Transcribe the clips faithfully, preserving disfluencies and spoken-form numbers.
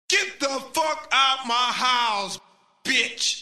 Get the fuck out my house, bitch!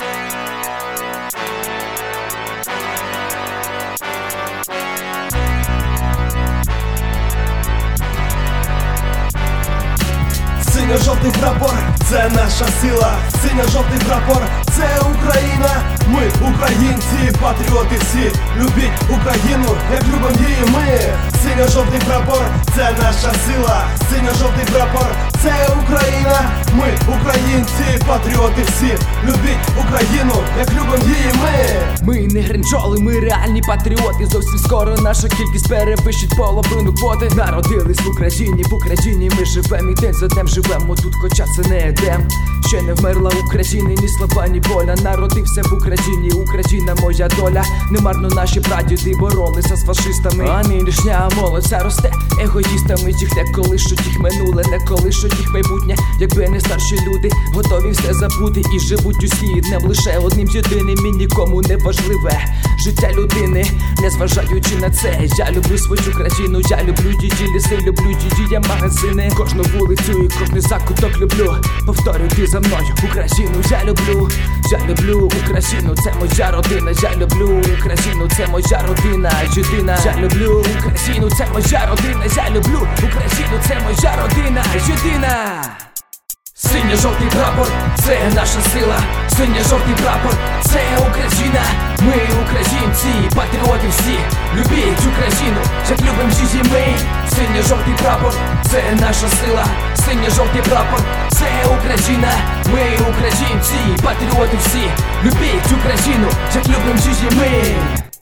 Синьо-жовтий прапор – це наша сила. Синьо-жовтий прапор – це Україна. Ми українці, патріоти всі. Любіть Україну, як любим її ми. Синьо-жовтий прапор – це наша сила. Синьо-жовтий прапор – це Україна. Ми українці, патріоти всі. Любіть Україну, як любим її ми. Ми не гринчоли, ми реальні патріоти. Зовсім скоро наша кількість перевищить половину квоти. Народились в Україні, в Україні ми живем і день за днем живемо тут, хоча це не едем. Ще не вмерла Україна, ні слава, ні воля. Народився в Україні, Україна моя доля. Немарно наші прадіди боролися з фашистами, а нинішня молодь вся росте егоїстами. Їх не колишуть, їх минуле, не колишуть їх майбутнє. Якби не старші люди, готові все забути і живуть усі днем лише одним єдиним і нікому не важливе життя людини, не зважаючи на це. Я люблю свою країну, я люблю її ліси, люблю її магазини. Кожну вулицю і кожний закуток люблю. Повторюй ти за мною: Україну я люблю. Я люблю Україну, це моя родина. Я люблю Україну, це моя родина єдина. Я люблю Україну, це моя родина. Я люблю Україну, це моя родина єдина. Синьо-жовтий прапор – це наша сила. Синьо-жовтий прапор – це Україна. Ми українці, патріоти всі. Любіть Україну, як любим її ми. Синьо-жовтий прапор – це наша сила. Синьо-жовтий прапор – це Україна. Ми українці, патріоти всі. Любіть Україну, як любим її ми.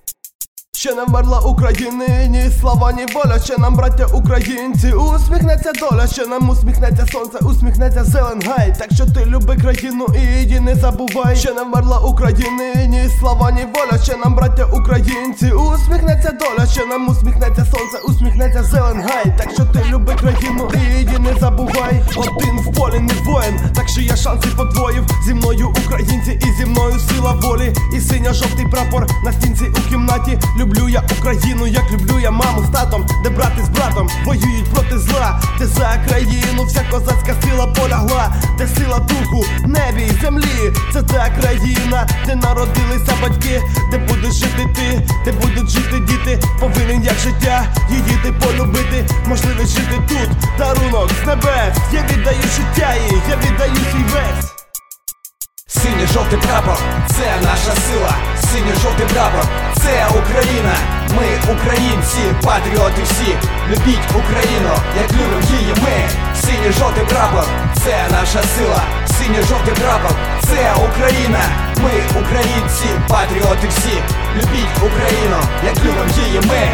Ще не вмерла України, ні слава, ні воля. Ще нам, браття українці, усміхнеться доля. Ще нам усміхнеться сонце, усміхнеться Зеленгай. Так що ти люби країну і її не забувай. Ще не вмерла України, ні слава, ні воля. Ще нам, браття українці, усміхнеться доля. Ще нам усміхнеться сонце, усміхнеться Зеленгай. Так що ти люби країну і її не забувай. Один в полі не воїн, так що я шанси подвоїв. Зі мною українці і зі мною сила волі. І синьо-жовтий прапор на стінці у кімнаті. Люблю я Україну, як люблю я маму з татом, де брати з братом воюють проти зла, де за країну вся козацька сила полягла, де сила духу, небі й землі. Це та країна, де народилися батьки, де будеш жити ти, де будуть жити діти. Повинен як життя її ти полюбити, можливість жити тут, дарунок з небес. Я віддаю життя їй, я віддаю свій весь. Синьо-жовтий прапор – це наша сила. Синьо-жовтий прапор – це Україна. Ми українці, патріоти всі. Любіть Україну, як любим її ми. Синьо-жовтий прапор – це наша сила. Синьо-жовтий прапор – це Україна. Ми українці, патріоти всі. Любіть Україну, як любим її ми.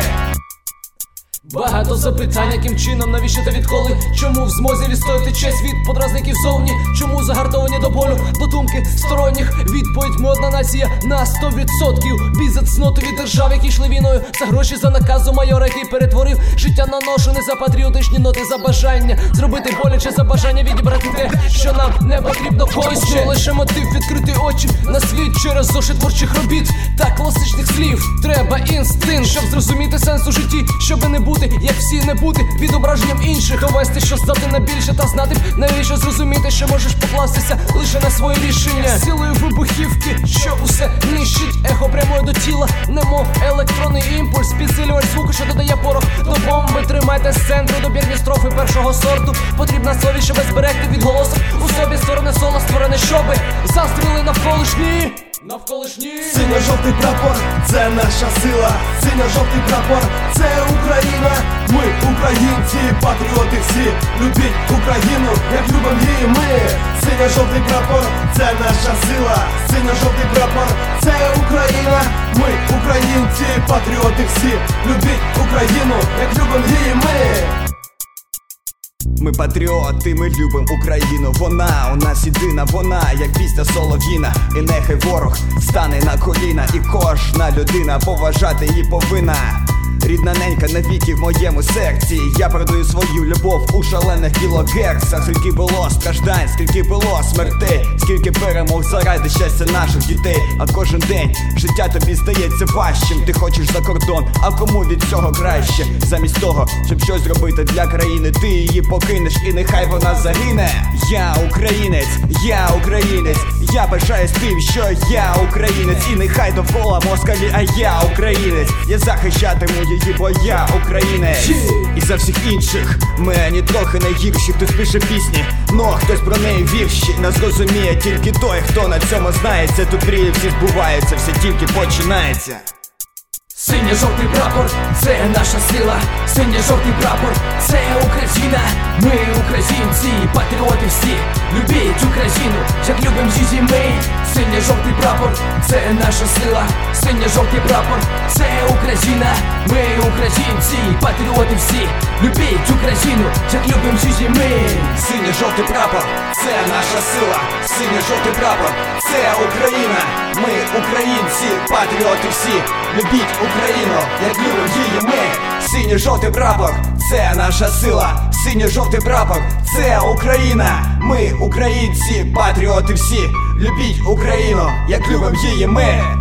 Багато запитань, яким чином, навіщо та відколи? Чому в змозі відстояти честь від подразників зовні? Чому загартовані до болю, до думки сторонніх? Відповідь: ми одна нація на сто відсотків. Бій за цноту від держав, які йшли війною за гроші, за наказу майора, який перетворив життя на ношу. Не за патріотичні ноти, за бажання зробити боляче, за бажання відібрати те, що нам не потрібно когось ще. Лише мотив відкрити очі на світ через зошит творчих робіт та класичних слів. Треба інстинкт, щоб зрозуміти сенс у житті, щоби не бути як всі, не бути відображенням інших. Довести, що здатна більше, та знати, навіщо зрозуміти, що можеш покластися лише на своє рішення. Силою вибухівки, що усе нищить, ехо прямує до тіла, немов електронний імпульс, підсилювач звуку, що додає порох до бомби. Тримайте з центру добірні строфи першого сорту. Потрібна совість, щоб зберегти відголосок у собі. Сторони соло створене, щоби застріли навколишні. Навколишні. Синьо-жовтий прапор – це наша сила. Синьо-жовтий прапор – це Україна. Ми українці, патріоти всі. Любіть Україну, як любим її ми. Синьо-жовтий прапор – це наша сила. Синьо-жовтий прапор – це Україна. Ми українці, патріоти всі. Любіть Україну, як любим її ми. Ми патріоти, ми любим Україну. Вона у нас єдина, вона як пісня солов'їна. І нехай ворог стане на коліна, і кожна людина поважати її повинна. рідна ненька навіки в моєму серці. Я продаю свою любов у шалених кілогерцах. Скільки було страждань, скільки було смертей, скільки перемог заради щастя наших дітей. А кожен день життя тобі здається важчим. Ти хочеш за кордон, а кому від цього краще? Замість того, щоб щось зробити для країни, ти її покинеш і нехай вона загине. Я українець, я українець, я пишаюсь тим, що я українець. І нехай довкола москалі, а я українець. Я захищатиму її, бо я українець. І за всіх інших мені трохи не гірші. Хтось пише пісні, но хтось про неї вірші. Нас розуміє тільки той, хто на цьому знається. Тут мрії всі збуваються, все тільки починається. Синьо-жовтий прапор, це наша сила. Синьо-жовтий прапор, це Україна. Ми українці, патріоти всі. Любіть Україну, як любим її ми. Синьо-жовтий прапор, це наша сила. Синьо-жовтий прапор, це Україна. Ми українці, патріоти всі. Любіть Україну, як любим її ми. Синьо-жовтий прапор, це наша сила. Синьо-жовтий прапор, це Україна. Ми українці, патріоти всі. Любіть Україну, як любим її ми. Синьо-жовтий прапор, це наша сила. Синьо-жовтий прапор, це Україна. Ми українці, патріоти всі. Любіть Україну, як любим її ми.